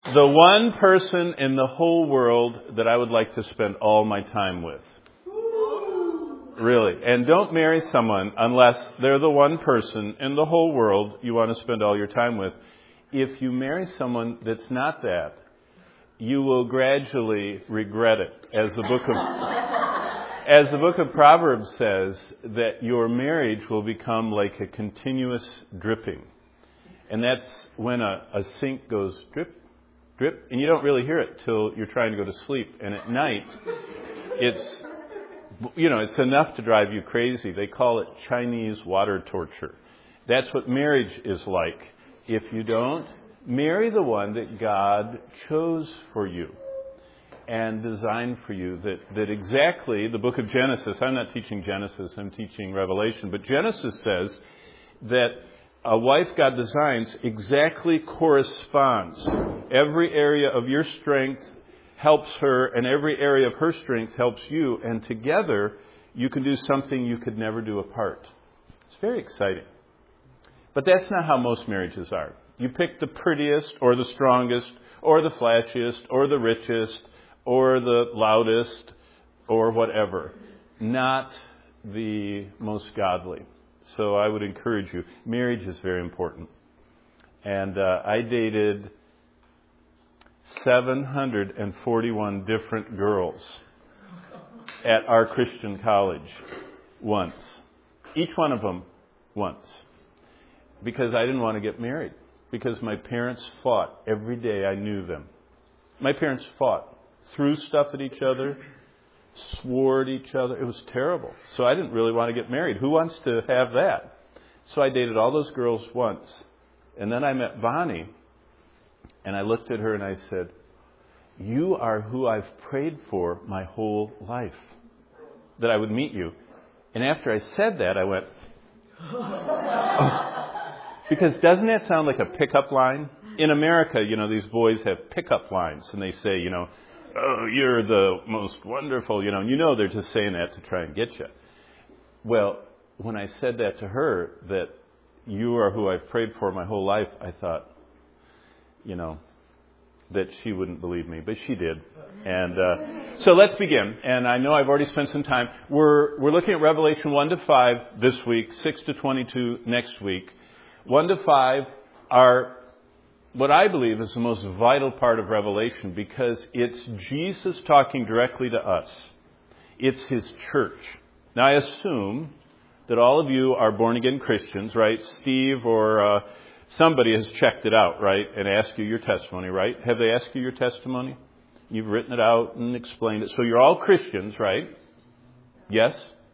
The one person in the whole world that I would like to spend all my time with. Really. And don't marry someone unless they're the one person in the whole world you want to spend all your time with. If you marry someone that's not that, you will gradually regret it. As the book of Proverbs says, that your marriage will become like a continuous dripping. And that's when a sink goes drip, drip, and you don't really hear it till you're trying to go to sleep. And at night, it's enough to drive you crazy. They call it Chinese water torture. That's what marriage is like. If you don't, marry the one that God chose for you and designed for you. That exactly, the book of Genesis, I'm not teaching Genesis, I'm teaching Revelation, but Genesis says that a wife God designs exactly corresponds. Every area of your strength helps her, and every area of her strength helps you, and together you can do something you could never do apart. It's very exciting. But that's not how most marriages are. You pick the prettiest or the strongest or the flashiest or the richest or the loudest or whatever. Not the most godly. So I would encourage you. Marriage is very important. And I dated 741 different girls at our Christian college once. Each one of them once. Because I didn't want to get married. Because my parents fought every day I knew them. My parents fought. Threw stuff at each other. Swore at each other. It was terrible. So I didn't really want to get married. Who wants to have that? So I dated all those girls once. And then I met Bonnie. And I looked at her and I said, "You are who I've prayed for my whole life. That I would meet you." And after I said that, I went, oh. Because doesn't that sound like a pickup line? In America, these boys have pickup lines. And they say, "Oh, you're the most wonderful," and they're just saying that to try and get you. Well, when I said that to her, that you are who I've prayed for my whole life, I thought, that she wouldn't believe me, but she did. And so let's begin. And I know I've already spent some time. We're looking at Revelation 1-5 this week, 6-22 next week. 1-5 are what I believe is the most vital part of Revelation, because it's Jesus talking directly to us. It's His church. Now, I assume that all of you are born-again Christians, right? Steve or somebody has checked it out, right? And asked you your testimony, right? Have they asked you your testimony? You've written it out and explained it. So you're all Christians, right? Yes?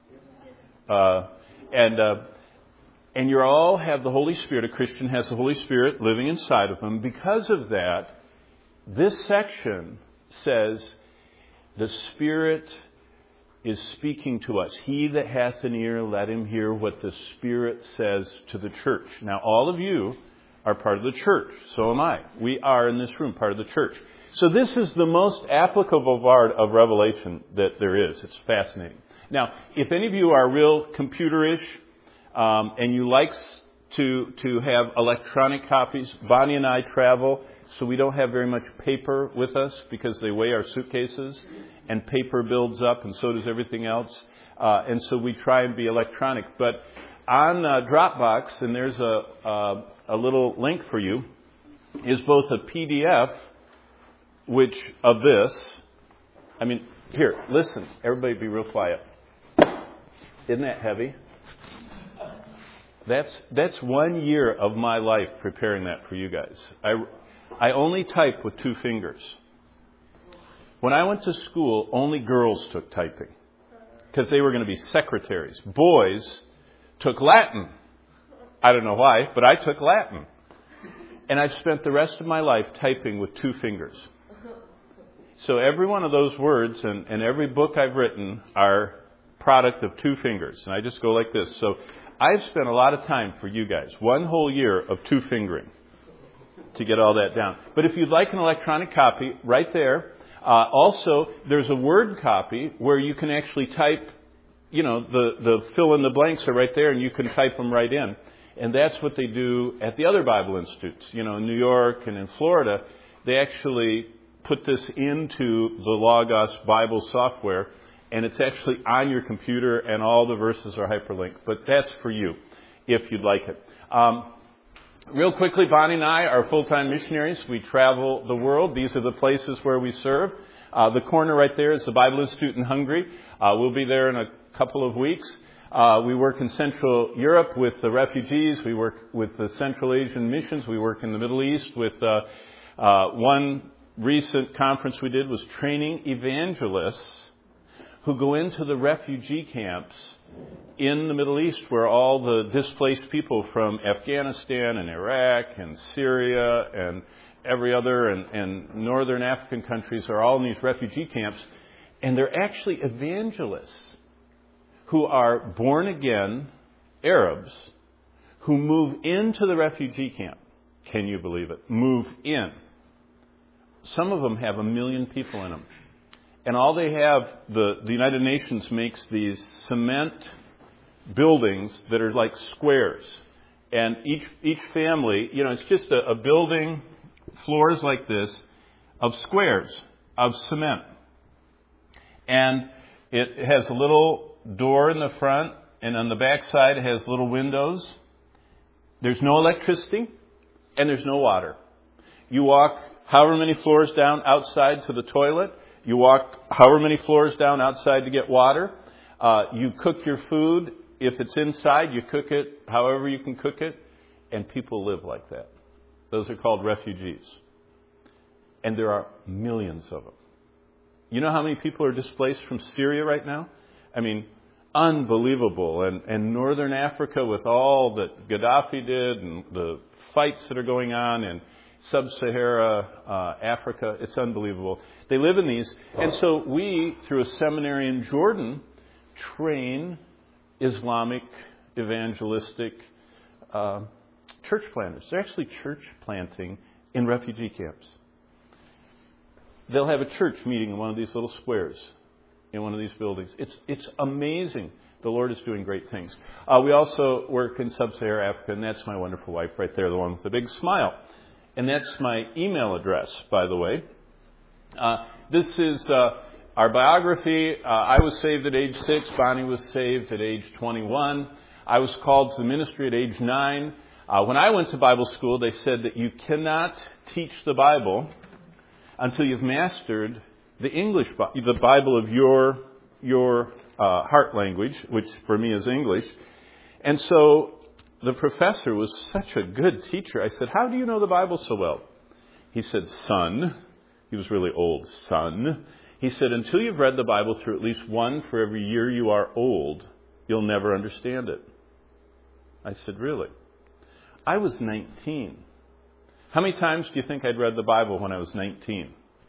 And you all have the Holy Spirit. A Christian has the Holy Spirit living inside of them. Because of that, this section says the Spirit is speaking to us. He that hath an ear, let him hear what the Spirit says to the church. Now, all of you are part of the church. So am I. We are in this room part of the church. So this is the most applicable part of Revelation that there is. It's fascinating. Now, if any of you are real computerish, and you like to have electronic copies, Bonnie and I travel, so we don't have very much paper with us because they weigh our suitcases, and paper builds up, and so does everything else. And so we try and be electronic. But on Dropbox, and there's a little link for you, is both a PDF, which of this, here, listen, everybody be real quiet. Isn't that heavy? That's 1 year of my life preparing that for you guys. I only type with 2 fingers. When I went to school, only girls took typing because they were going to be secretaries. Boys took Latin. I don't know why, but I took Latin. And I've spent the rest of my life typing with 2 fingers. So every one of those words and every book I've written are product of 2 fingers. And I just go like this. So I've spent a lot of time for you guys. 1 whole year of 2 fingering to get all that down. But if you'd like an electronic copy, right there. Also, there's a Word copy where you can actually type, the fill in the blanks are right there and you can type them right in. And that's what they do at the other Bible institutes, in New York and in Florida. They actually put this into the Logos Bible software, and it's actually on your computer, and all the verses are hyperlinked. But that's for you, if you'd like it. Real quickly, Bonnie and I are full-time missionaries. We travel the world. These are the places where we serve. The corner right there is the Bible Institute in Hungary. We'll be there in a couple of weeks. We work in Central Europe with the refugees. We work with the Central Asian missions. We work in the Middle East with one recent conference we did was training evangelists who go into the refugee camps in the Middle East, where all the displaced people from Afghanistan and Iraq and Syria and every other and northern African countries are all in these refugee camps. And they're actually evangelists who are born again Arabs who move into the refugee camp. Can you believe it? Move in. Some of them have 1 million people in them. And all they have, the United Nations makes these cement buildings that are like squares. And each family, it's just a building, floors like this, of squares, of cement. And it has a little door in the front, and on the back side it has little windows. There's no electricity, and there's no water. You walk however many floors down outside to the toilet. You walk however many floors down outside to get water. You cook your food. If it's inside, you cook it however you can cook it. And people live like that. Those are called refugees. And there are millions of them. You know how many people are displaced from Syria right now? I mean, unbelievable. And northern Africa with all that Gaddafi did and the fights that are going on and sub-Sahara Africa, it's unbelievable. They live in these. And so we, through a seminary in Jordan, train Islamic evangelistic church planters. They're actually church planting in refugee camps. They'll have a church meeting in one of these little squares, in one of these buildings. It's amazing. The Lord is doing great things. We also work in sub-Saharan Africa, and that's my wonderful wife right there, the one with the big smile. And that's my email address, by the way. This is our biography. I was saved at age 6. Bonnie was saved at age 21. I was called to the ministry at age 9. When I went to Bible school, they said that you cannot teach the Bible until you've mastered the English, the Bible of your heart language, which for me is English. And so the professor was such a good teacher. I said, "How do you know the Bible so well?" He said, "Son," he was really old, "son," he said, "until you've read the Bible through at least one for every year you are old, you'll never understand it." I said, "Really?" I was 19. How many times do you think I'd read the Bible when I was 19?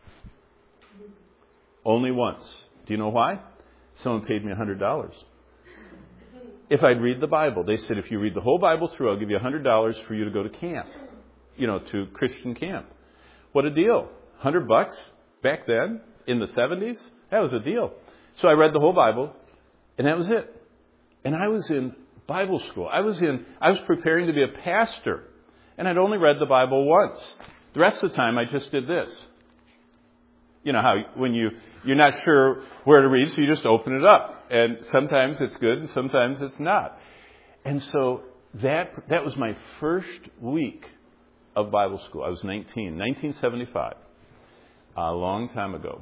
Only once. Do you know why? Someone paid me $100. If I'd read the Bible, they said, if you read the whole Bible through, I'll give you $100 for you to go to camp, to Christian camp. What a deal. $100 back then in the 70s? That was a deal. So I read the whole Bible, and that was it. And I was in Bible school. I was preparing to be a pastor, and I'd only read the Bible once. The rest of the time, I just did this. You know how when you're not sure where to read, so you just open it up. And sometimes it's good and sometimes it's not. And so that was my first week of Bible school. I was 19, 1975, a long time ago.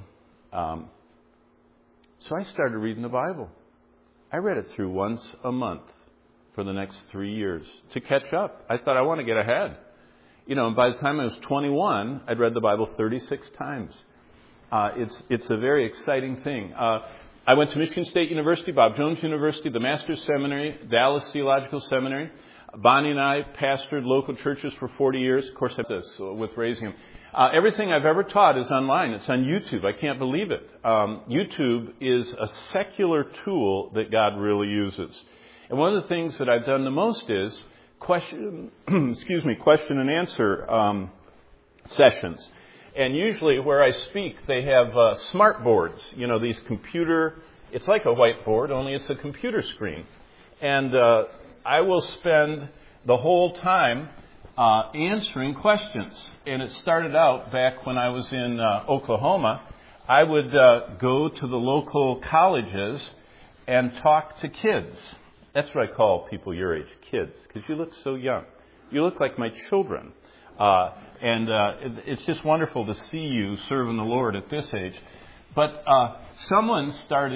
So I started reading the Bible. I read it through once a month for the next 3 years to catch up. I thought I want to get ahead. And by the time I was 21, I'd read the Bible 36 times. It's a very exciting thing. I went to Michigan State University, Bob Jones University, the Master's Seminary, Dallas Theological Seminary. Bonnie and I pastored local churches for 40 years. Of course, I did this with raising them. Everything I've ever taught is online. It's on YouTube. I can't believe it. YouTube is a secular tool that God really uses. And one of the things that I've done the most is question and answer sessions. And usually where I speak, they have smart boards. These it's like a whiteboard, only it's a computer screen. And I will spend the whole time answering questions. And it started out back when I was in Oklahoma. I would go to the local colleges and talk to kids. That's what I call people your age, kids, because you look so young. You look like my children. It's just wonderful to see you serving the Lord at this age. But someone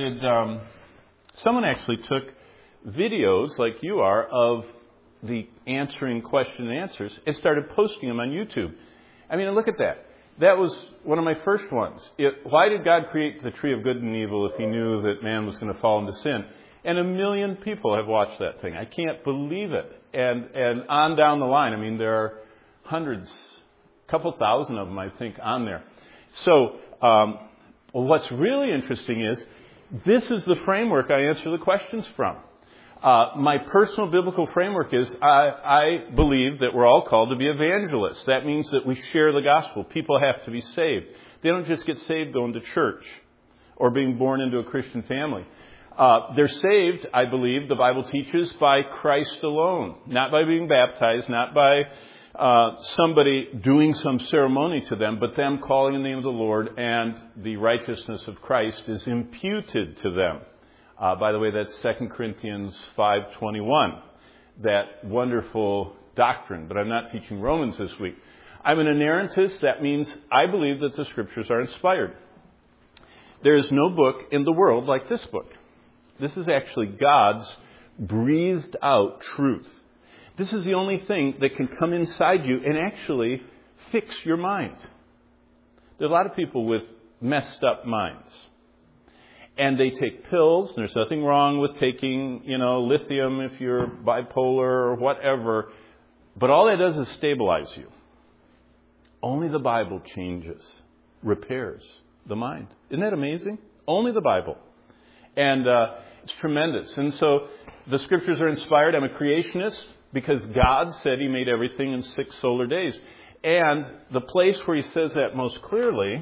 actually took videos like you are of the answering question and answers and started posting them on YouTube. I mean, look at that. That was one of my first ones. Why did God create the tree of good and evil if he knew that man was going to fall into sin? And 1 million people have watched that thing. I can't believe it. And on down the line, I mean, there are hundreds, a couple thousand of them, I think, on there. So what's really interesting is this is the framework I answer the questions from. My personal biblical framework is I believe that we're all called to be evangelists. That means that we share the gospel. People have to be saved. They don't just get saved going to church or being born into a Christian family. They're saved, I believe, the Bible teaches, by Christ alone. Not by being baptized, not by somebody doing some ceremony to them, but them calling in the name of the Lord, and the righteousness of Christ is imputed to them. By the way, that's 2 Corinthians 5:21, that wonderful doctrine. But I'm not teaching Romans this week. I'm an inerrantist. That means I believe that the Scriptures are inspired. There is no book in the world like this book. This is actually God's breathed out truth. This is the only thing that can come inside you and actually fix your mind. There are a lot of people with messed up minds. And they take pills. And there's nothing wrong with taking, lithium if you're bipolar or whatever. But all that does is stabilize you. Only the Bible changes, repairs the mind. Isn't that amazing? Only the Bible. And it's tremendous. And so the Scriptures are inspired. I'm a creationist because God said he made everything in 6 solar days. And the place where he says that most clearly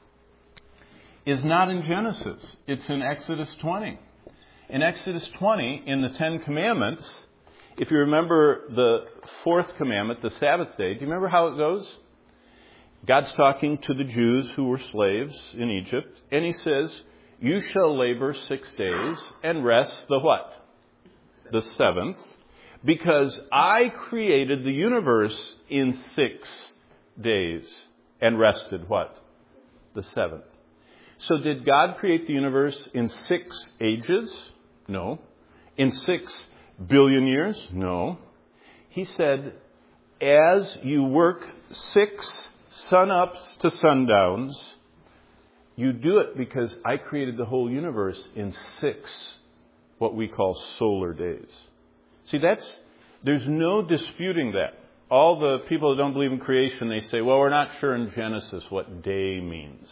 is not in Genesis. It's in Exodus 20. In Exodus 20, in the 10 Commandments, if you remember the 4th commandment, the Sabbath day, do you remember how it goes? God's talking to the Jews who were slaves in Egypt, and he says, you shall labor 6 days and rest the what? The 7th, because I created the universe in 6 days and rested what? The 7th. So did God create the universe in 6 ages? No. In 6 billion years? No. He said, as you work 6 sun-ups to sundowns, you do it because I created the whole universe in 6, what we call solar days. See, there's no disputing that. All the people that don't believe in creation, they say, well, we're not sure in Genesis what day means.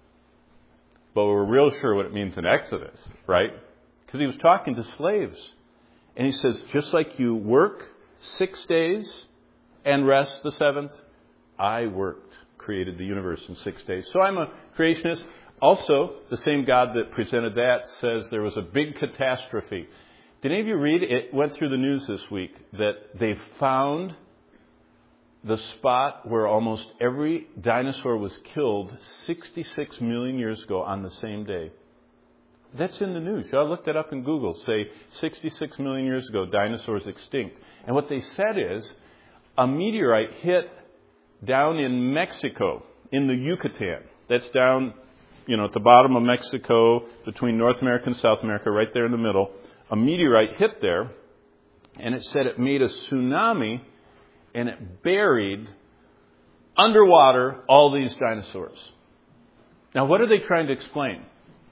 But we're real sure what it means in Exodus, right? Because he was talking to slaves. And he says, just like you work 6 days and rest the 7th, I created the universe in 6 days. So I'm a creationist. Also, the same God that presented that says there was a big catastrophe. Did any of you read? It went through the news this week that they found the spot where almost every dinosaur was killed 66 million years ago on the same day. That's in the news. Y'all look that up in Google. Say 66 million years ago, dinosaurs extinct. And what they said is a meteorite hit down in Mexico, in the Yucatan. That's down, at the bottom of Mexico, between North America and South America, right there in the middle. A meteorite hit there, and it said it made a tsunami, and it buried underwater all these dinosaurs. Now, what are they trying to explain?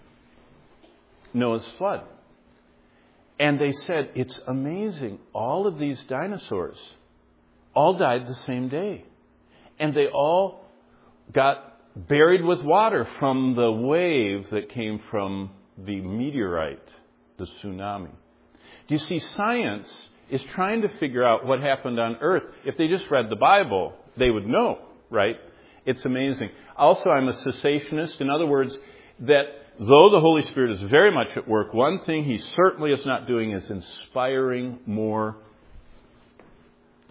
Noah's flood. And they said, it's amazing. All of these dinosaurs all died the same day. And they all got buried with water from the wave that came from the meteorite, the tsunami. Do you see, science is trying to figure out what happened on Earth. If they just read the Bible, they would know, right? It's amazing. Also, I'm a cessationist. In other words, that though the Holy Spirit is very much at work, one thing he certainly is not doing is inspiring more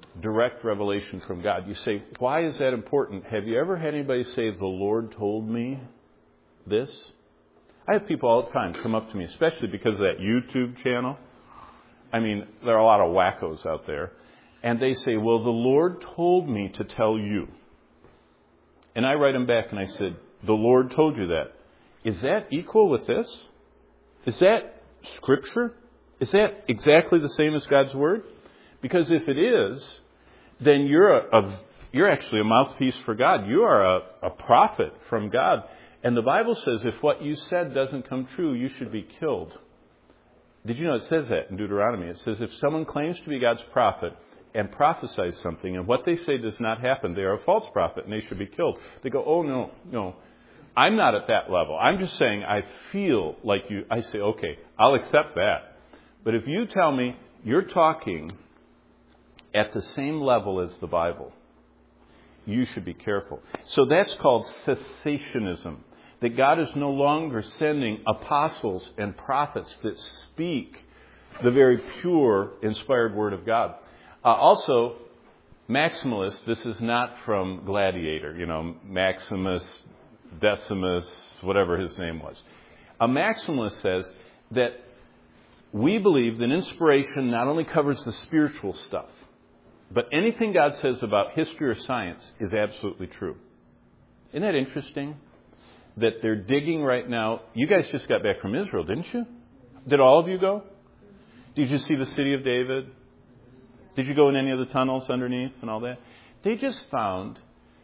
direct revelation from God. You say, why is that important? Have you ever had anybody say, the Lord told me this? I have people all the time come up to me, especially because of that YouTube channel. I mean, there are a lot of wackos out there. And they say, well, the Lord told me to tell you. And I write them back and I said, the Lord told you that. Is that equal with this? Is that Scripture? Is that exactly the same as God's Word? Because if it is, then you're actually a mouthpiece for God. You are a prophet from God. And the Bible says if what you said doesn't come true, you should be killed. Did you know it says that in Deuteronomy? It says if someone claims to be God's prophet and prophesies something and what they say does not happen, they are a false prophet and they should be killed. They go, oh, no. I'm not at that level. I'm just saying I feel like you. I say, okay, I'll accept that. But if you tell me you're talking at the same level as the Bible, you should be careful. So that's called cessationism. That God is no longer sending apostles and prophets that speak the very pure, inspired Word of God. Also, Maximalist, this is not from Gladiator, Maximus, Decimus, whatever his name was. A maximalist says that we believe that inspiration not only covers the spiritual stuff, but anything God says about history or science is absolutely true. Isn't that interesting? That they're digging right now. You guys just got back from Israel, didn't you? Did all of you go? Did you see the city of David? Did you go in any of the tunnels underneath and all that? They just found,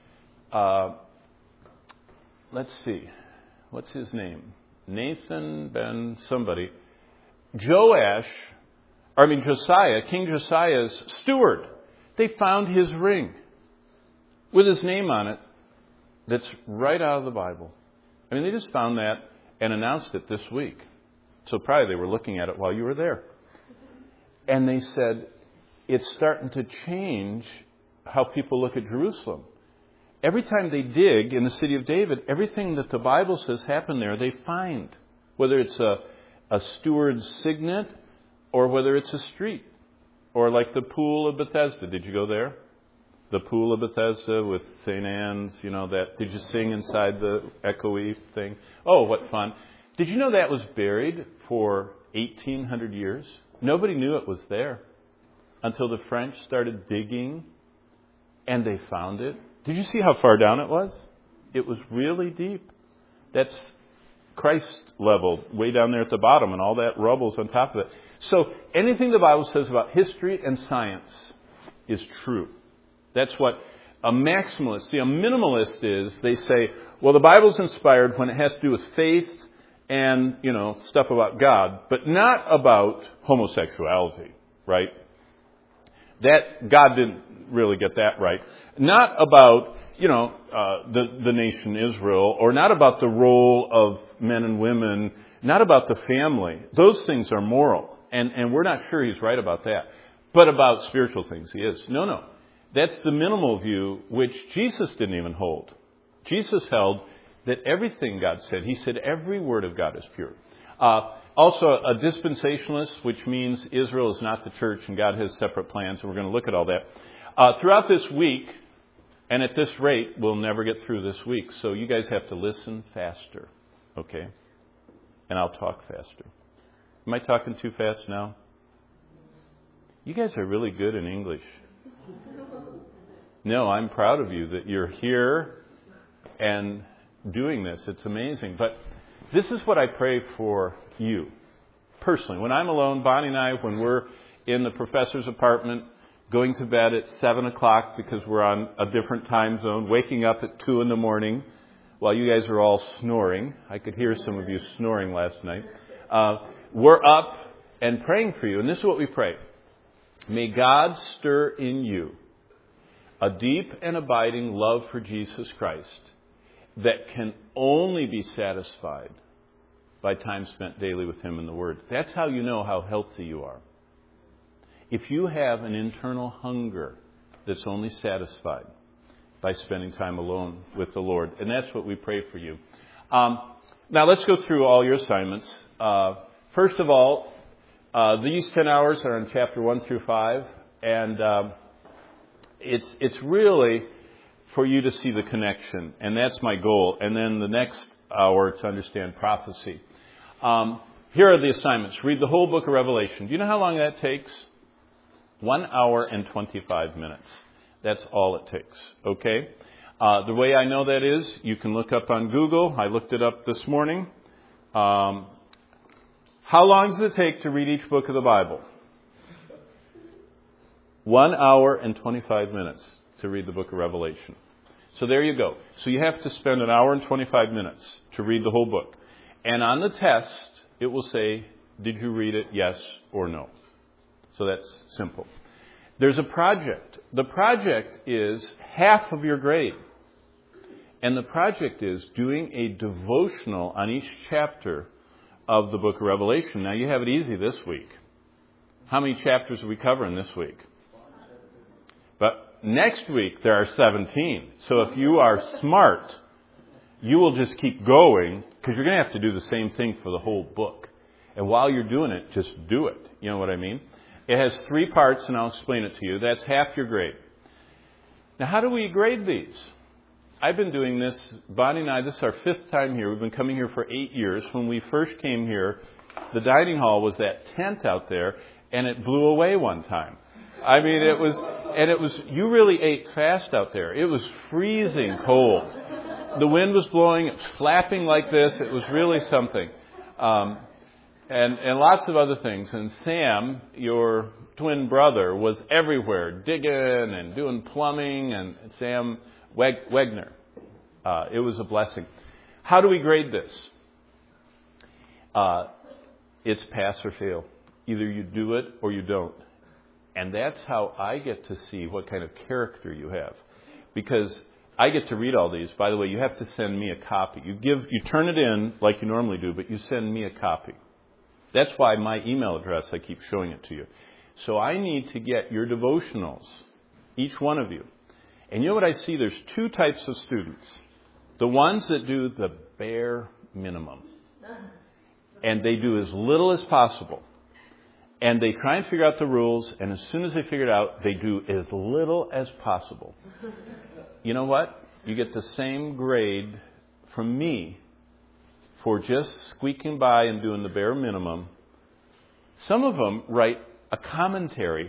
let's see, what's his name? Nathan ben somebody. Josiah, King Josiah's steward. They found his ring with his name on it that's right out of the Bible. I mean, they just found that and announced it this week. So probably they were looking at it while you were there. And they said, it's starting to change how people look at Jerusalem. Every time they dig in the city of David, everything that the Bible says happened there, they find. Whether it's a steward's signet or whether it's a street. Or like the Pool of Bethesda. Did you go there? The Pool of Bethesda with St. Anne's, that. Did you sing inside the echoey thing? Oh, what fun. Did you know that was buried for 1,800 years? Nobody knew it was there until the French started digging and they found it. Did you see how far down it was? It was really deep. That's Christ level, way down there at the bottom, and all that rubble's on top of it. So anything the Bible says about history and science is true. That's what a maximalist, a minimalist is. They say, well, the Bible's inspired when it has to do with faith and, stuff about God, but not about homosexuality, right? That God didn't really get that right. Not about, the nation Israel, or not about the role of men and women, not about the family. Those things are moral. And we're not sure he's right about that. But about spiritual things, he is. No. That's the minimal view, which Jesus didn't even hold. Jesus held that everything God said, he said every word of God is pure. Also, a dispensationalist, which means Israel is not the church and God has separate plans, and we're going to look at all that. Throughout this week, and at this rate, we'll never get through this week. So you guys have to listen faster, okay? And I'll talk faster. Am I talking too fast now? You guys are really good in English. No, I'm proud of you that you're here and doing this. It's amazing. But this is what I pray for you, personally. When I'm alone, Bonnie and I, when we're in the professor's apartment, going to bed at 7 o'clock because we're on a different time zone, waking up at 2 in the morning while you guys are all snoring. I could hear some of you snoring last night. We're up and praying for you. And this is what we pray. May God stir in you a deep and abiding love for Jesus Christ that can only be satisfied by time spent daily with Him in the Word. That's how you know how healthy you are. If you have an internal hunger that's only satisfied by spending time alone with the Lord. And that's what we pray for you. Now let's go through all your assignments. First of all, these 10 hours are in chapter 1 through 5. And it's really for you to see the connection, and that's my goal. And then the next hour to understand prophecy. Here are the assignments. Read the whole book of Revelation. Do you know how long that takes? 1 hour and 25 minutes. That's all it takes. Okay? The way I know that is, you can look up on Google. I looked it up this morning. How long does it take to read each book of the Bible? 1 hour and 25 minutes to read the book of Revelation. So there you go. So you have to spend 1 hour and 25 minutes to read the whole book. And on the test, it will say, did you read it, yes or no? So that's simple. There's a project. The project is half of your grade. And the project is doing a devotional on each chapter of the book of Revelation. Now, you have it easy this week. How many chapters are we covering this week? But next week, there are 17. So if you are smart, you will just keep going, because you're going to have to do the same thing for the whole book. And while you're doing it, just do it. You know what I mean? It has 3 parts, and I'll explain it to you. That's half your grade. Now, how do we grade these? I've been doing this, Bonnie and I, this is our 5th time here. We've been coming here for 8 years. When we first came here, the dining hall was that tent out there, and it blew away one time. I mean, it was, you really ate fast out there. It was freezing cold. The wind was blowing, it was flapping like this. It was really something. And lots of other things. And Sam, your twin brother, was everywhere, digging and doing plumbing, and Sam Wegner. It was a blessing. How do we grade this? It's pass or fail. Either you do it or you don't. And that's how I get to see what kind of character you have. Because I get to read all these. By the way, you have to send me a copy. You turn it in like you normally do, but you send me a copy. That's why my email address, I keep showing it to you. So I need to get your devotionals, each one of you. And you know what I see? There's 2 types of students. The ones that do the bare minimum. And they do as little as possible. And they try and figure out the rules, and as soon as they figure it out, they do as little as possible. You know what? You get the same grade from me for just squeaking by and doing the bare minimum. Some of them write a commentary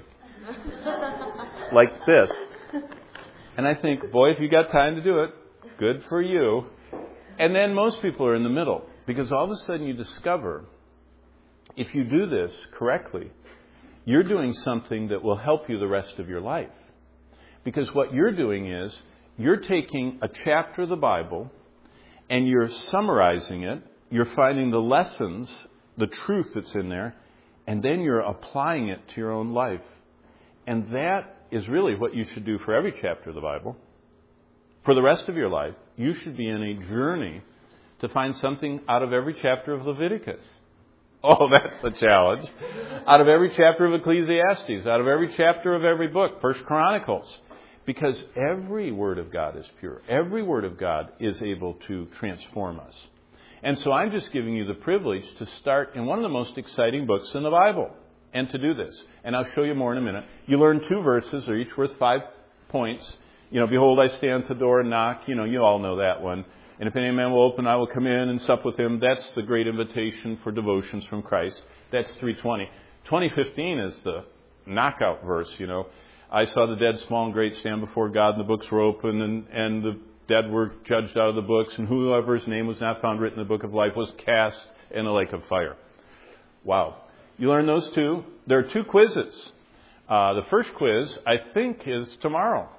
like this. And I think, boy, if you got time to do it, good for you. And then most people are in the middle, because all of a sudden you discover, if you do this correctly, you're doing something that will help you the rest of your life. Because what you're doing is, you're taking a chapter of the Bible and you're summarizing it, you're finding the lessons, the truth that's in there, and then you're applying it to your own life. And that is really what you should do for every chapter of the Bible. For the rest of your life, you should be in a journey to find something out of every chapter of Leviticus. Oh, that's a challenge. Out of every chapter of Ecclesiastes, out of every chapter of every book, First Chronicles. Because every word of God is pure. Every word of God is able to transform us. And so I'm just giving you the privilege to start in one of the most exciting books in the Bible. And to do this. And I'll show you more in a minute. You learn 2 verses. They're each worth 5 points. You know, behold, I stand at the door and knock. You know, you all know that one. And if any man will open, I will come in and sup with him. That's the great invitation for devotions from Christ. That's 3:20. 20:15 is the knockout verse, you know. I saw the dead, small and great, stand before God, and the books were open, and the dead were judged out of the books, and whoever's name was not found written in the book of life was cast in a lake of fire. Wow. You learn those 2. There are 2 quizzes. The first quiz, I think, is tomorrow.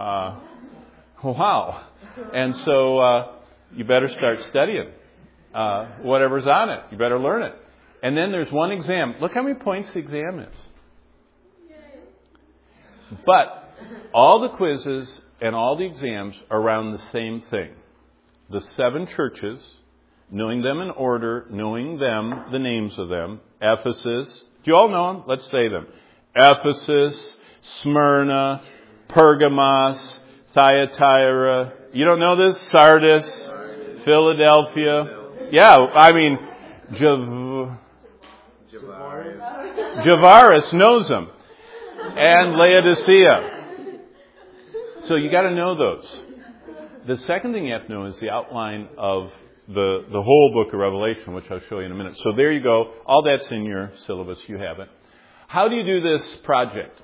Wow. And so you better start studying whatever's on it. You better learn it. And then there's one exam. Look how many points the exam is. But all the quizzes and all the exams are around the same thing. The 7 churches, knowing them in order, knowing them, the names of them. Ephesus. Do you all know them? Let's say them. Ephesus, Smyrna, Pergamos, Thyatira. You don't know this? Sardis, Philadelphia. Yeah, I mean, Javaris knows them. And Laodicea. So you got to know those. The second thing you have to know is the outline of the whole book of Revelation, which I'll show you in a minute. So there you go. All that's in your syllabus. You have it. How do you do this project?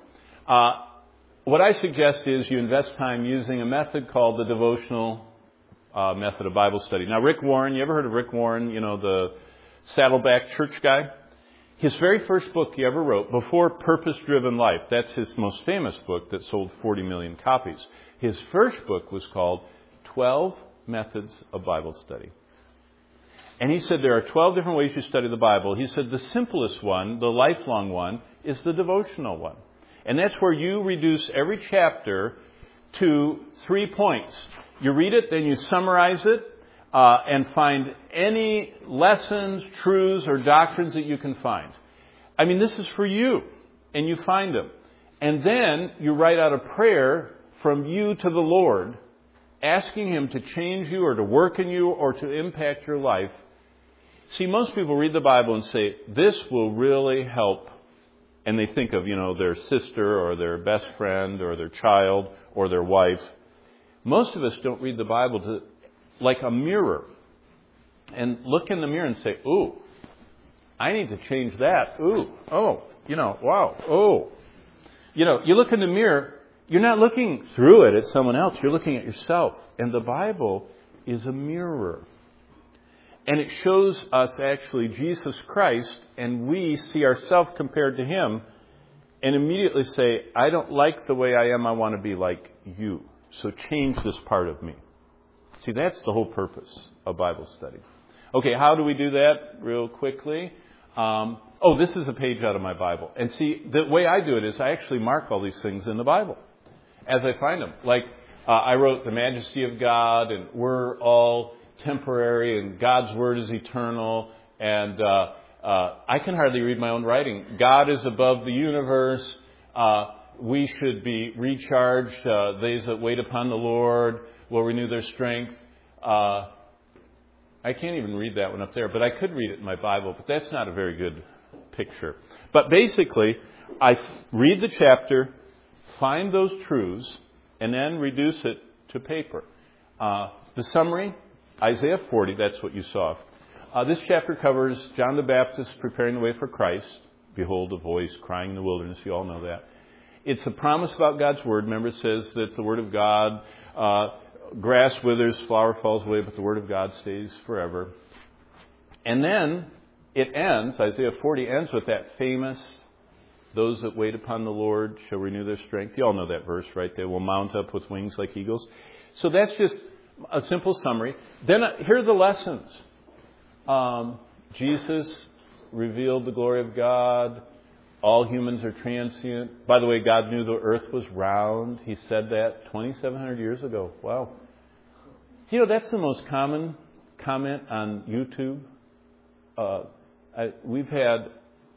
What I suggest is you invest time using a method called the devotional method of Bible study. Now, Rick Warren, you ever heard of Rick Warren, the Saddleback church guy? His very first book he ever wrote, Before Purpose-Driven Life, that's his most famous book that sold 40 million copies. His first book was called 12 Methods of Bible Study. And he said there are 12 different ways you study the Bible. He said the simplest one, the lifelong one, is the devotional one. And that's where you reduce every chapter to 3 points. You read it, then you summarize it, and find any lessons, truths, or doctrines that you can find. I mean, this is for you, and you find them. And then you write out a prayer from you to the Lord, asking Him to change you or to work in you or to impact your life. See, most people read the Bible and say, this will really help. And they think of, their sister or their best friend or their child or their wife. Most of us don't read the Bible like a mirror and look in the mirror and say, ooh, I need to change that. Ooh, oh, wow, oh. You look in the mirror, you're not looking through it at someone else. You're looking at yourself. And the Bible is a mirror. And it shows us actually Jesus Christ, and we see ourselves compared to Him and immediately say, I don't like the way I am. I want to be like you. So change this part of me. See, that's the whole purpose of Bible study. Okay, how do we do that real quickly? This is a page out of my Bible. And see, the way I do it is I actually mark all these things in the Bible as I find them. Like I wrote the majesty of God, and we're all temporary, and God's Word is eternal, and I can hardly read my own writing. God is above the universe. We should be recharged. Those that wait upon the Lord will renew their strength. I can't even read that one up there, but I could read it in my Bible, but that's not a very good picture. But basically, I read the chapter, find those truths, and then reduce it to paper. The summary, Isaiah 40, that's what you saw. This chapter covers John the Baptist preparing the way for Christ. Behold, a voice crying in the wilderness. You all know that. It's a promise about God's Word. Remember, it says that the Word of God, grass withers, flower falls away, but the Word of God stays forever. And then it ends, Isaiah 40 ends with that famous, those that wait upon the Lord shall renew their strength. You all know that verse, right? They will mount up with wings like eagles. So that's just a simple summary. Then here are the lessons. Jesus revealed the glory of God. All humans are transient. By the way, God knew the earth was round. He said that 2,700 years ago. Wow. That's the most common comment on YouTube. We've had,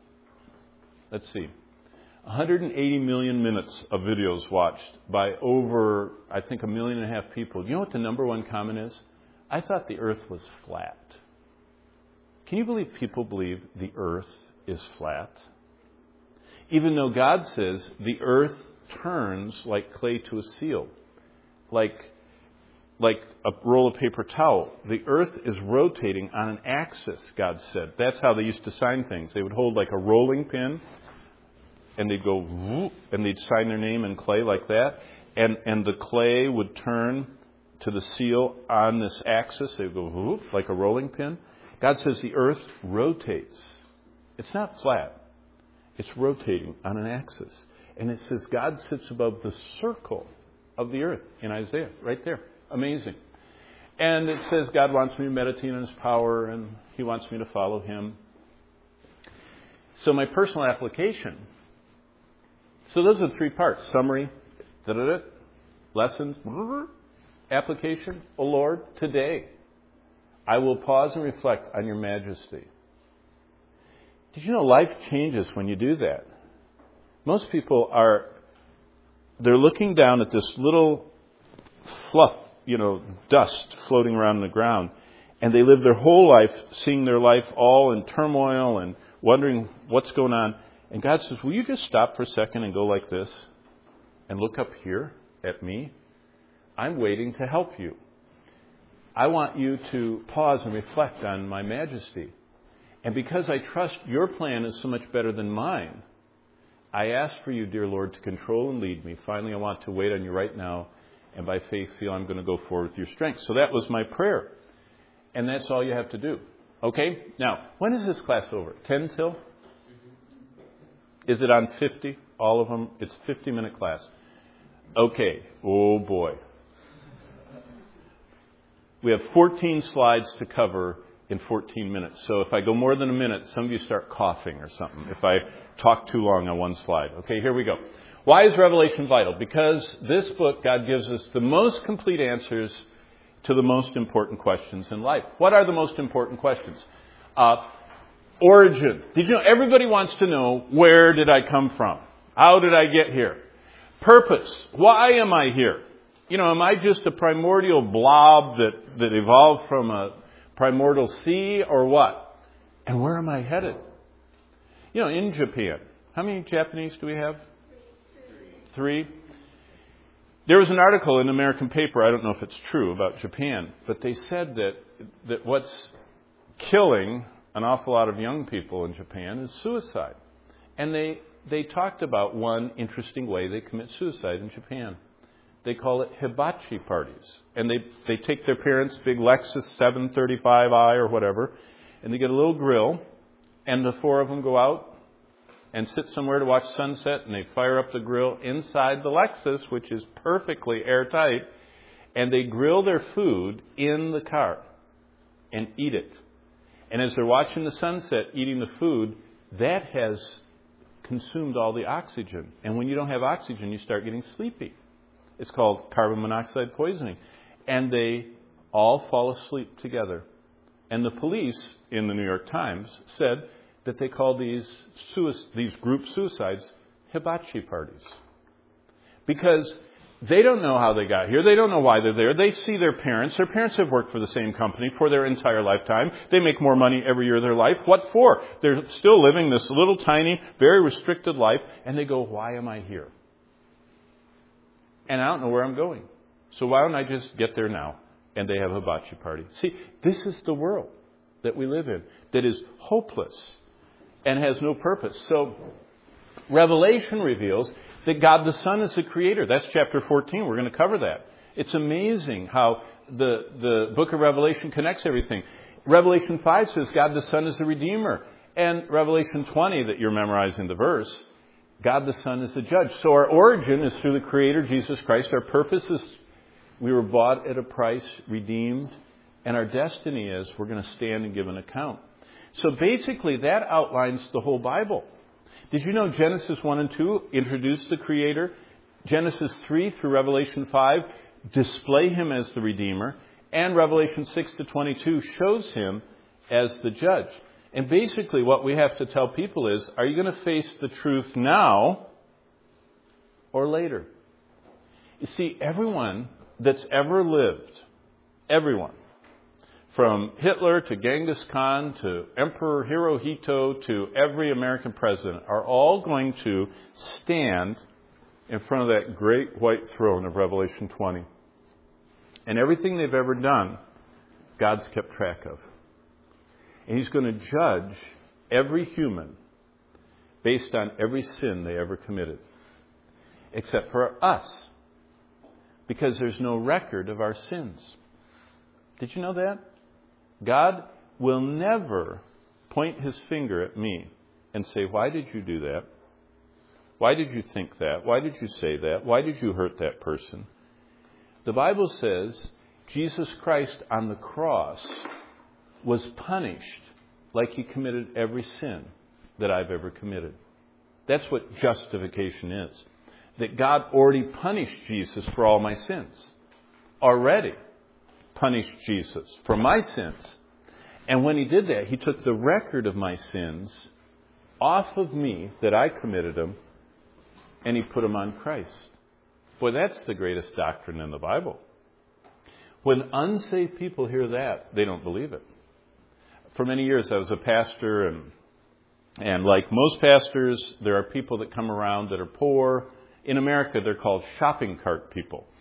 180 million minutes of videos watched by over, I think, 1.5 million people. You know what the number one comment is? I thought the earth was flat. Can you believe people believe the earth is flat? Even though God says the earth turns like clay to a seal, like a roll of paper towel. The earth is rotating on an axis, God said. That's how they used to sign things. They would hold like a rolling pin, and they'd go, and they'd sign their name in clay like that. And the clay would turn to the seal on this axis. They would go, like a rolling pin. God says the earth rotates. It's not flat. It's rotating on an axis. And it says God sits above the circle of the earth in Isaiah, right there. Amazing. And it says God wants me to meditate on His power, and He wants me to follow Him. So my personal application. So those are the 3 parts. Summary, lessons, application. Oh Lord, today I will pause and reflect on Your majesty. Did you know life changes when you do that? Most people they're looking down at this little fluff, dust floating around the ground, and they live their whole life seeing their life all in turmoil and wondering what's going on. And God says, will you just stop for a second and go like this and look up here at me? I'm waiting to help you. I want you to pause and reflect on my majesty. And because I trust your plan is so much better than mine, I ask for you, dear Lord, to control and lead me. Finally, I want to wait on you right now, and by faith feel I'm going to go forward with your strength. So that was my prayer. And that's all you have to do. Okay? Now, when is this class over? 10 till? Is it on 50? All of them? It's a 50-minute class. Okay. Oh, boy. We have 14 slides to cover in 14 minutes. So if I go more than a minute, some of you start coughing or something if I talk too long on one slide. Okay, here we go. Why is Revelation vital? Because this book, God gives us the most complete answers to the most important questions in life. What are the most important questions? Origin. Did you know everybody wants to know, where did I come from? How did I get here? Purpose. Why am I here? You know, am I just a primordial blob that evolved from a primordial sea or what? And where am I headed? You know, in Japan, how many Japanese do we have? 3. There was an article in an American paper, I don't know if it's true, about Japan, but they said that what's killing an awful lot of young people in Japan is suicide. And they talked about one interesting way they commit suicide in Japan. They call it hibachi parties. And they take their parents' big Lexus 735i or whatever, and they get a little grill, and the 4 of them go out and sit somewhere to watch sunset, and they fire up the grill inside the Lexus, which is perfectly airtight, and they grill their food in the car and eat it. And as they're watching the sunset, eating the food, that has consumed all the oxygen. And when you don't have oxygen, you start getting sleepy. It's called carbon monoxide poisoning. And they all fall asleep together. And the police in the New York Times said that they call these group suicides hibachi parties. Because they don't know how they got here. They don't know why they're there. They see their parents. Their parents have worked for the same company for their entire lifetime. They make more money every year of their life. What for? They're still living this little tiny, very restricted life. And they go, why am I here? And I don't know where I'm going. So why don't I just get there now? And they have a hibachi party. See, this is the world that we live in that is hopeless and has no purpose. So Revelation reveals that God the Son is the creator. That's chapter 14. We're going to cover that. It's amazing how the book of Revelation connects everything. Revelation 5 says God the Son is the Redeemer. And Revelation 20, that you're memorizing the verse, God the Son is the judge. So our origin is through the Creator, Jesus Christ. Our purpose is we were bought at a price, redeemed. And our destiny is we're going to stand and give an account. So basically that outlines the whole Bible. Did you know Genesis 1 and 2 introduce the Creator? Genesis 3 through Revelation 5 display Him as the Redeemer. And Revelation 6 to 22 shows Him as the Judge. And basically what we have to tell people is, are you going to face the truth now or later? You see, everyone that's ever lived, everyone, from Hitler to Genghis Khan to Emperor Hirohito to every American president, are all going to stand in front of that great white throne of Revelation 20. And everything they've ever done, God's kept track of. And He's going to judge every human based on every sin they ever committed. Except for us. Because there's no record of our sins. Did you know that? God will never point His finger at me and say, why did you do that? Why did you think that? Why did you say that? Why did you hurt that person? The Bible says Jesus Christ on the cross was punished like He committed every sin that I've ever committed. That's what justification is. That God already punished Jesus for all my sins. Already punished Jesus for my sins. And when He did that, He took the record of my sins off of me that I committed them, and He put them on Christ. Boy, that's the greatest doctrine in the Bible. When unsaved people hear that, they don't believe it. For many years, I was a pastor, and like most pastors, there are people that come around that are poor. In America, they're called shopping cart people.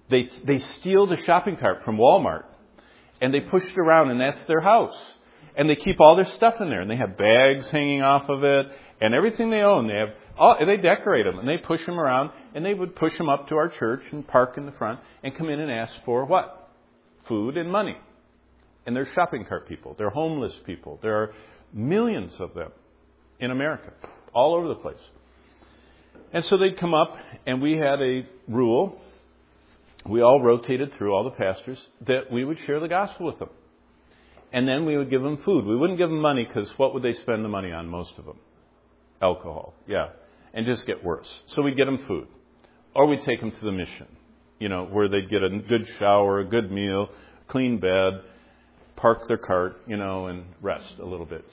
They steal the shopping cart from Walmart and they push it around, and that's their house. And they keep all their stuff in there, and they have bags hanging off of it and everything they own. They decorate them and they push them around, and they would push them up to our church and park in the front and come in and ask for what? Food and money. And they're shopping cart people. They're homeless people. There are millions of them in America, all over the place. And so they'd come up, and we had a rule. We all rotated through, all the pastors, that we would share the gospel with them. And then we would give them food. We wouldn't give them money, because what would they spend the money on, most of them? Alcohol, yeah. And just get worse. So we'd get them food. Or we'd take them to the mission, where they'd get a good shower, a good meal, clean bed, park their cart, and rest a little bit.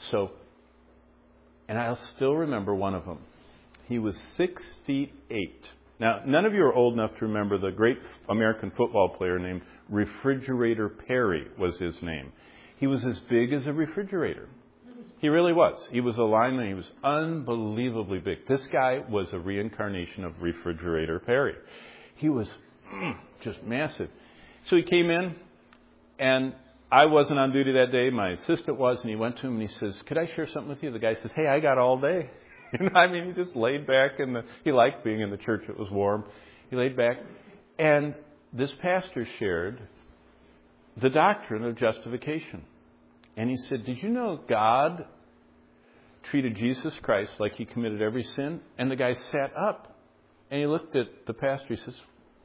And I'll still remember one of them. He was 6'8". Now, none of you are old enough to remember the great American football player named Refrigerator Perry was his name. He was as big as a refrigerator. He really was. He was a lineman. He was unbelievably big. This guy was a reincarnation of Refrigerator Perry. He was just massive. So he came in, and I wasn't on duty that day. My assistant was, and he went to him and he says, "Could I share something with you?" The guy says, "Hey, I got all day." He just laid back he liked being in the church. It was warm. He laid back. And this pastor shared the doctrine of justification. And he said, "Did you know God treated Jesus Christ like he committed every sin?" And the guy sat up and he looked at the pastor. He says,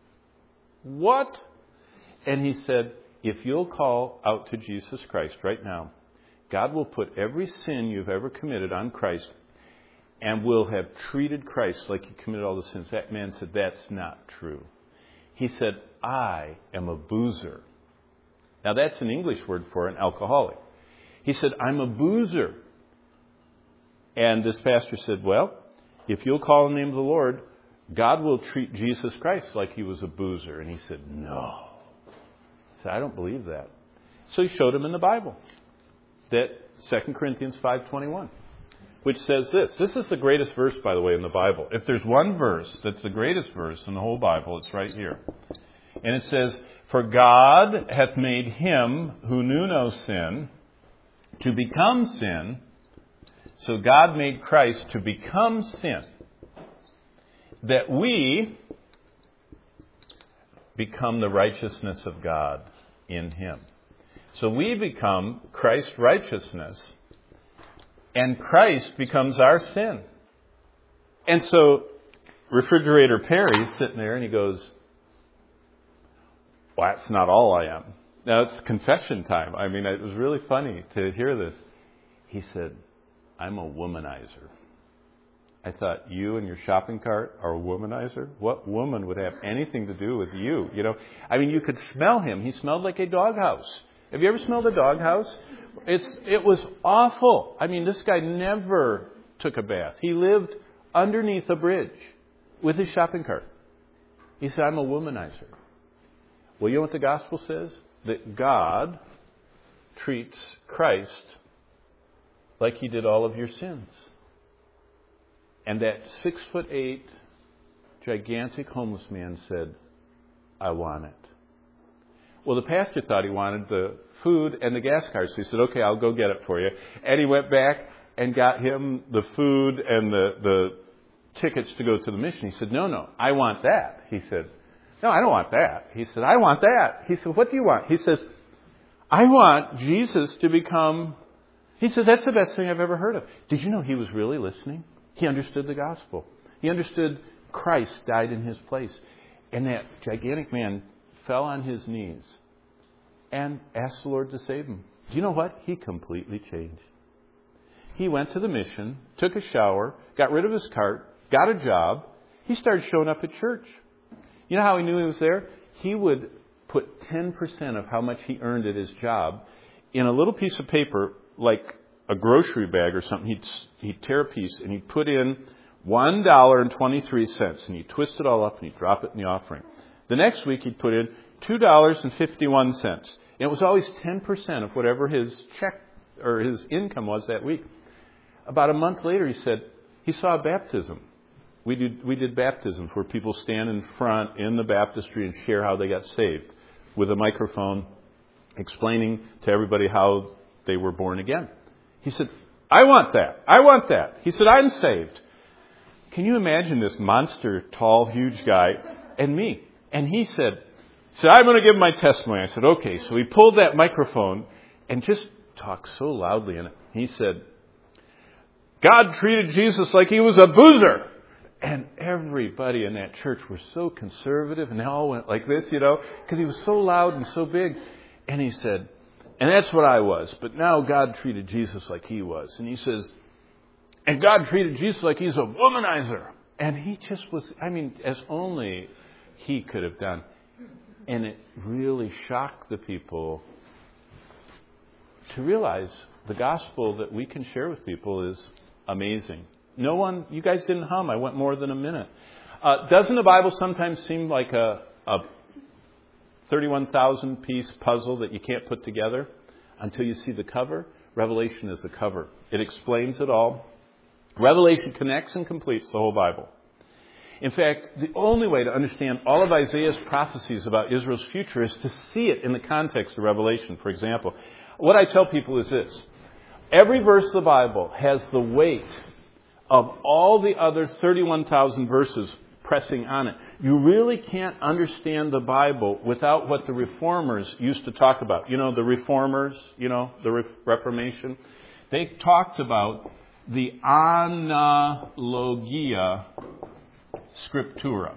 "What?" And he said, "If you'll call out to Jesus Christ right now, God will put every sin you've ever committed on Christ and will have treated Christ like he committed all the sins." That man said, "That's not true." He said, "I am a boozer." Now that's an English word for an alcoholic. He said, "I'm a boozer." And this pastor said, "Well, if you'll call on the name of the Lord, God will treat Jesus Christ like he was a boozer." And he said, "No." He said, "I don't believe that." So he showed him in the Bible that 2 Corinthians 5:21, which says this. This is the greatest verse, by the way, in the Bible. If there's one verse that's the greatest verse in the whole Bible, it's right here. And it says, "For God hath made him who knew no sin to become sin." So God made Christ to become sin, that we become the righteousness of God in him. So we become Christ's righteousness, and Christ becomes our sin. And so Refrigerator Perry's sitting there and he goes, "Well, that's not all I am." Now, it's confession time. It was really funny to hear this. He said, "I'm a womanizer." I thought, you and your shopping cart are a womanizer? What woman would have anything to do with you? You could smell him. He smelled like a doghouse. Have you ever smelled a doghouse? It was awful. This guy never took a bath. He lived underneath a bridge with his shopping cart. He said, "I'm a womanizer." Well, you know what the gospel says? That God treats Christ like he did all of your sins. And that 6'8", gigantic homeless man said, "I want it." Well, the pastor thought he wanted the food and the gas card, so he said, "Okay, I'll go get it for you." And he went back and got him the food and the tickets to go to the mission. He said, No, I want that." He said, "No, I don't want that." He said, "I want that." He said, "What do you want?" He says, "I want Jesus to become..." He says, "That's the best thing I've ever heard of." Did you know he was really listening? He understood the gospel. He understood Christ died in his place. And that gigantic man fell on his knees and asked the Lord to save him. Do you know what? He completely changed. He went to the mission, took a shower, got rid of his cart, got a job. He started showing up at church. You know how he knew he was there? He would put 10% of how much he earned at his job in a little piece of paper, like a grocery bag or something. He'd tear a piece and he'd put in $1.23, and he'd twist it all up and he'd drop it in the offering. The next week he'd put in $2.51. And it was always 10% of whatever his check or his income was that week. About a month later, he said he saw a baptism. We did baptisms where people stand in front in the baptistry and share how they got saved with a microphone, explaining to everybody how they were born again. He said, I want that. I want that. He said, I'm saved. Can you imagine this monster, tall, huge guy and me? And he said, I'm going to give my testimony. I said, okay. So he pulled that microphone and just talked so loudly in it. He said, God treated Jesus like he was a boozer. And everybody in that church were so conservative, and they all went like this, because he was so loud and so big. And he said, and that's what I was, but now God treated Jesus like he was. And he says, and God treated Jesus like he's a womanizer. And he just was, as only he could have done. And it really shocked the people to realize the gospel that we can share with people is amazing. No one, you guys didn't hum. I went more than a minute. Doesn't the Bible sometimes seem like a 31,000 piece puzzle that you can't put together until you see the cover? Revelation is the cover. It explains it all. Revelation connects and completes the whole Bible. In fact, the only way to understand all of Isaiah's prophecies about Israel's future is to see it in the context of Revelation. For example, what I tell people is this. Every verse of the Bible has the weight of all the other 31,000 verses pressing on it. You really can't understand the Bible without what the Reformers used to talk about. The Reformers, the Reformation. They talked about the Analogia Scriptura,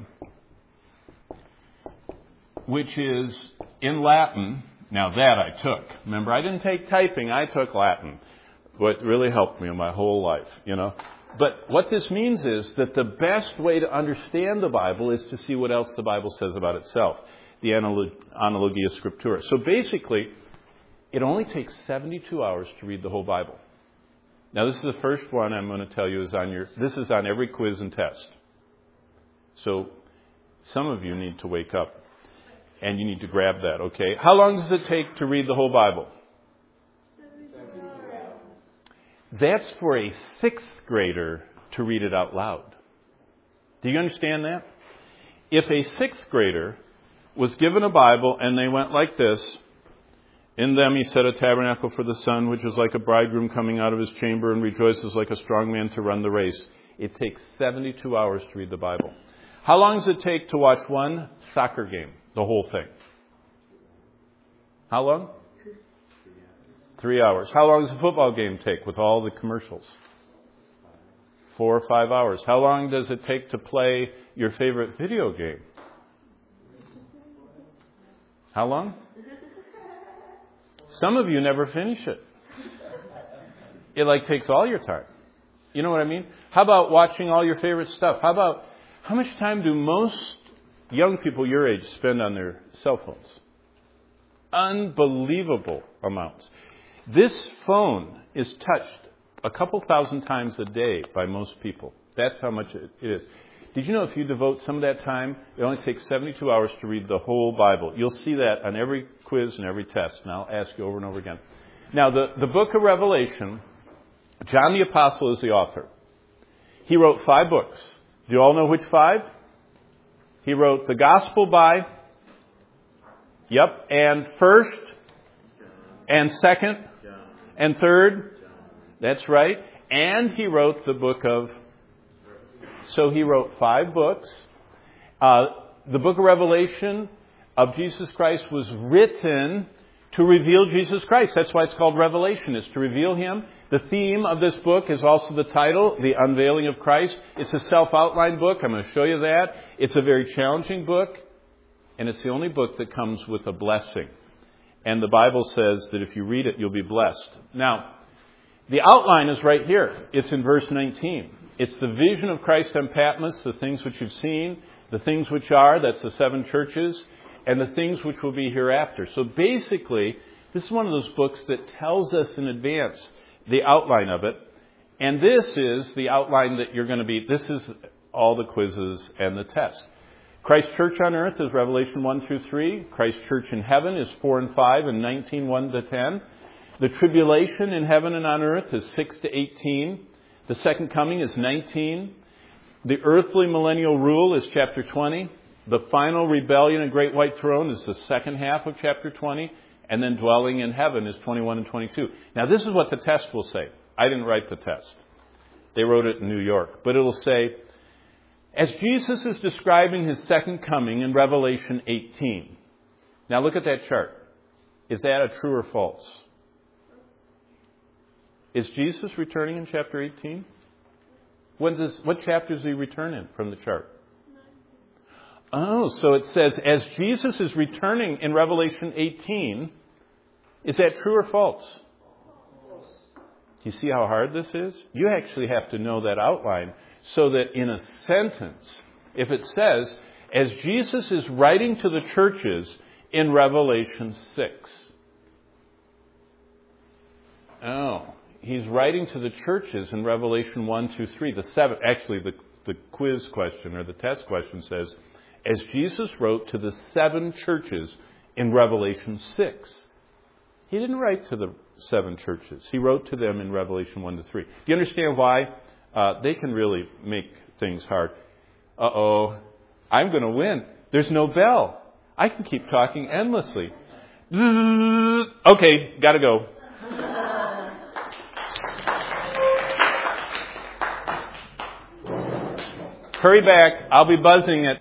which is in Latin. Now that I took. Remember, I didn't take typing. I took Latin. What really helped me in my whole life, But what this means is that the best way to understand the Bible is to see what else the Bible says about itself. The Analogia Scriptura. So basically, it only takes 72 hours to read the whole Bible. Now, this is the first one I'm going to tell you this is on every quiz and test. So some of you need to wake up and you need to grab that, okay? How long does it take to read the whole Bible? That's for a 6th grader to read it out loud. Do you understand that? If a 6th grader was given a Bible and they went like this, in them he set a tabernacle for the sun, which is like a bridegroom coming out of his chamber and rejoices like a strong man to run the race. It takes 72 hours to read the Bible. How long does it take to watch one soccer game, the whole thing? How long? 3 hours. How long does a football game take with all the commercials? 4 or 5 hours. How long does it take to play your favorite video game? How long? Some of you never finish it. It takes all your time. You know what I mean? How about watching all your favorite stuff? How much time do most young people your age spend on their cell phones? Unbelievable amounts. This phone is touched a couple thousand times a day by most people. That's how much it is. Did you know if you devote some of that time, it only takes 72 hours to read the whole Bible? You'll see that on every quiz and every test, and I'll ask you over and over again. Now, the book of Revelation, John the Apostle is the author. He wrote 5 books. Do you all know which 5? He wrote the Gospel by... Yep. And first... And second... And third... That's right. And he wrote the book of... So he wrote 5 books. The book of Revelation of Jesus Christ was written to reveal Jesus Christ. That's why it's called Revelation. It's to reveal Him. The theme of this book is also the title, The Unveiling of Christ. It's a self-outlined book. I'm going to show you that. It's a very challenging book. And it's the only book that comes with a blessing. And the Bible says that if you read it, you'll be blessed. Now, the outline is right here. It's in verse 19. It's the vision of Christ on Patmos, the things which you've seen, the things which are, that's the 7 churches, and the things which will be hereafter. So basically, this is one of those books that tells us in advance the outline of it. And this is the outline that you're going to be, this is all the quizzes and the tests. Christ Church on earth is Revelation 1 through 3. Christ Church in heaven is 4 and 5 and 19, 1 to 10. The tribulation in heaven and on earth is 6 to 18. The second coming is 19. The earthly millennial rule is chapter 20. The final rebellion and great white throne is the second half of chapter 20. And then dwelling in heaven is 21 and 22. Now this is what the test will say. I didn't write the test. They wrote it in New York. But it'll say, as Jesus is describing his second coming in Revelation 18. Now look at that chart. Is that a true or false? Is Jesus returning in chapter 18? What chapter does he return in from the chart? Oh, so it says, as Jesus is returning in Revelation 18, is that true or false? Do you see how hard this is? You actually have to know that outline so that in a sentence, if it says, as Jesus is writing to the churches in Revelation 6. Oh, he's writing to the churches in Revelation 1, 2, 3. The quiz question or the test question says, as Jesus wrote to the 7 churches in Revelation 6. He didn't write to the 7 churches. He wrote to them in Revelation 1 to 3. Do you understand why? They can really make things hard. I'm going to win. There's no bell. I can keep talking endlessly. Okay, got to go. Hurry back. I'll be buzzing at